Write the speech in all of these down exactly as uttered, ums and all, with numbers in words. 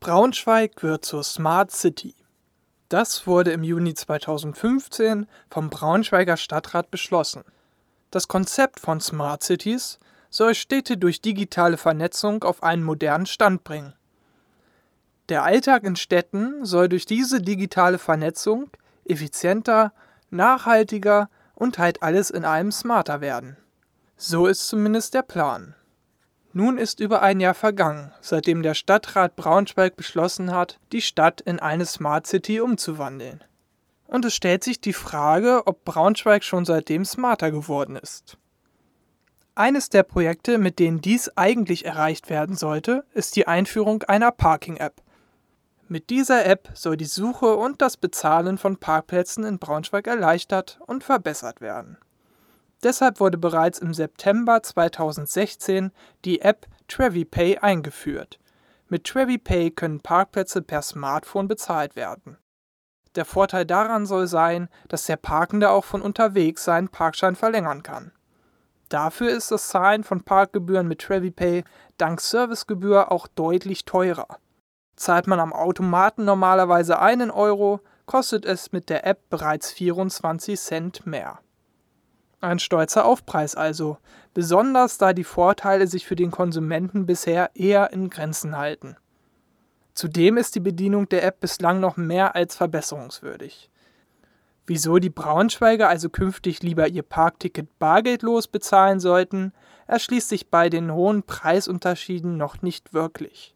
Braunschweig wird zur Smart City. Das wurde im Juni zweitausendfünfzehn vom Braunschweiger Stadtrat beschlossen. Das Konzept von Smart Cities soll Städte durch digitale Vernetzung auf einen modernen Stand bringen. Der Alltag in Städten soll durch diese digitale Vernetzung effizienter, nachhaltiger und halt alles in allem smarter werden. So ist zumindest der Plan. Nun ist über ein Jahr vergangen, seitdem der Stadtrat Braunschweig beschlossen hat, die Stadt in eine Smart City umzuwandeln. Und es stellt sich die Frage, ob Braunschweig schon seitdem smarter geworden ist. Eines der Projekte, mit denen dies eigentlich erreicht werden sollte, ist die Einführung einer Parking-App. Mit dieser App soll die Suche und das Bezahlen von Parkplätzen in Braunschweig erleichtert und verbessert werden. Deshalb wurde bereits im September zweitausendsechzehn die App TreviPay eingeführt. Mit TreviPay können Parkplätze per Smartphone bezahlt werden. Der Vorteil daran soll sein, dass der Parkende auch von unterwegs seinen Parkschein verlängern kann. Dafür ist das Zahlen von Parkgebühren mit TreviPay dank Servicegebühr auch deutlich teurer. Zahlt man am Automaten normalerweise einen Euro, kostet es mit der App bereits vierundzwanzig Cent mehr. Ein stolzer Aufpreis also, besonders da die Vorteile sich für den Konsumenten bisher eher in Grenzen halten. Zudem ist die Bedienung der App bislang noch mehr als verbesserungswürdig. Wieso die Braunschweiger also künftig lieber ihr Parkticket bargeldlos bezahlen sollten, erschließt sich bei den hohen Preisunterschieden noch nicht wirklich.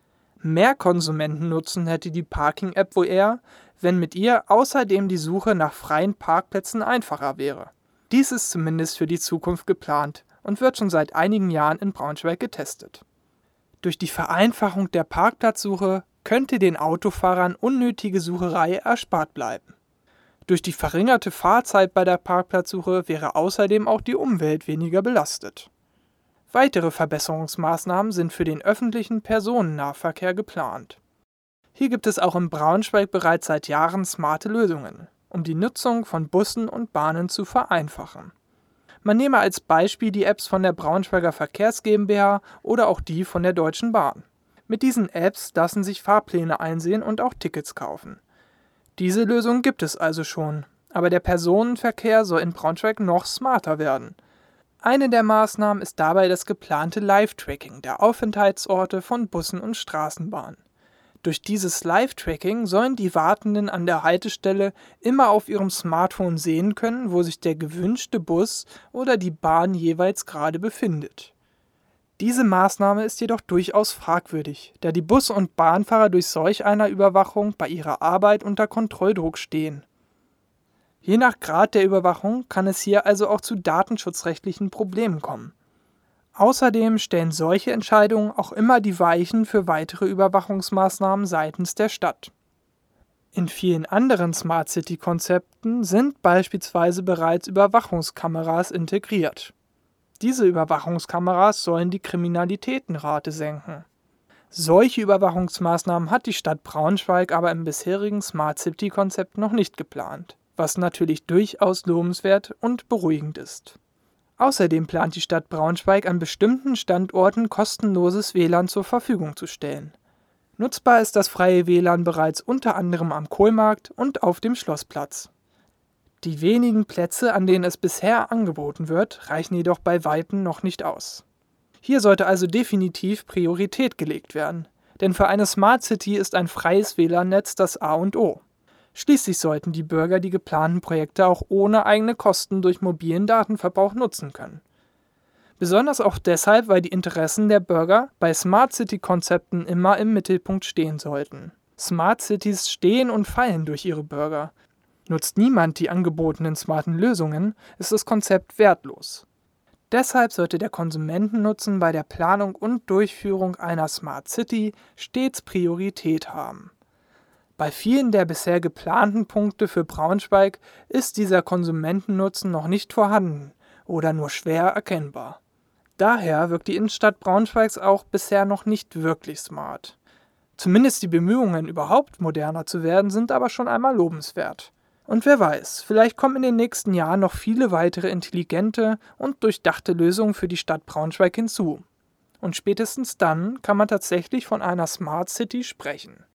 Mehr Konsumentennutzen hätte die Parking-App wohl eher, wenn mit ihr außerdem die Suche nach freien Parkplätzen einfacher wäre. Dies ist zumindest für die Zukunft geplant und wird schon seit einigen Jahren in Braunschweig getestet. Durch die Vereinfachung der Parkplatzsuche könnte den Autofahrern unnötige Sucherei erspart bleiben. Durch die verringerte Fahrzeit bei der Parkplatzsuche wäre außerdem auch die Umwelt weniger belastet. Weitere Verbesserungsmaßnahmen sind für den öffentlichen Personennahverkehr geplant. Hier gibt es auch in Braunschweig bereits seit Jahren smarte Lösungen, um die Nutzung von Bussen und Bahnen zu vereinfachen. Man nehme als Beispiel die Apps von der Braunschweiger Verkehrs GmbH oder auch die von der Deutschen Bahn. Mit diesen Apps lassen sich Fahrpläne einsehen und auch Tickets kaufen. Diese Lösung gibt es also schon, aber der Personenverkehr soll in Braunschweig noch smarter werden. Eine der Maßnahmen ist dabei das geplante Live-Tracking der Aufenthaltsorte von Bussen und Straßenbahnen. Durch dieses Live-Tracking sollen die Wartenden an der Haltestelle immer auf ihrem Smartphone sehen können, wo sich der gewünschte Bus oder die Bahn jeweils gerade befindet. Diese Maßnahme ist jedoch durchaus fragwürdig, da die Bus- und Bahnfahrer durch solch einer Überwachung bei ihrer Arbeit unter Kontrolldruck stehen. Je nach Grad der Überwachung kann es hier also auch zu datenschutzrechtlichen Problemen kommen. Außerdem stellen solche Entscheidungen auch immer die Weichen für weitere Überwachungsmaßnahmen seitens der Stadt. In vielen anderen Smart City-Konzepten sind beispielsweise bereits Überwachungskameras integriert. Diese Überwachungskameras sollen die Kriminalitätenrate senken. Solche Überwachungsmaßnahmen hat die Stadt Braunschweig aber im bisherigen Smart City-Konzept noch nicht geplant, was natürlich durchaus lobenswert und beruhigend ist. Außerdem plant die Stadt Braunschweig an bestimmten Standorten kostenloses W L A N zur Verfügung zu stellen. Nutzbar ist das freie W L A N bereits unter anderem am Kohlmarkt und auf dem Schlossplatz. Die wenigen Plätze, an denen es bisher angeboten wird, reichen jedoch bei weitem noch nicht aus. Hier sollte also definitiv Priorität gelegt werden, denn für eine Smart City ist ein freies W L A N-Netz das A und O. Schließlich sollten die Bürger die geplanten Projekte auch ohne eigene Kosten durch mobilen Datenverbrauch nutzen können. Besonders auch deshalb, weil die Interessen der Bürger bei Smart City-Konzepten immer im Mittelpunkt stehen sollten. Smart Cities stehen und fallen durch ihre Bürger. Nutzt niemand die angebotenen smarten Lösungen, ist das Konzept wertlos. Deshalb sollte der Konsumentennutzen bei der Planung und Durchführung einer Smart City stets Priorität haben. Bei vielen der bisher geplanten Punkte für Braunschweig ist dieser Konsumentennutzen noch nicht vorhanden oder nur schwer erkennbar. Daher wirkt die Innenstadt Braunschweigs auch bisher noch nicht wirklich smart. Zumindest die Bemühungen, überhaupt moderner zu werden, sind aber schon einmal lobenswert. Und wer weiß, vielleicht kommen in den nächsten Jahren noch viele weitere intelligente und durchdachte Lösungen für die Stadt Braunschweig hinzu. Und spätestens dann kann man tatsächlich von einer Smart City sprechen.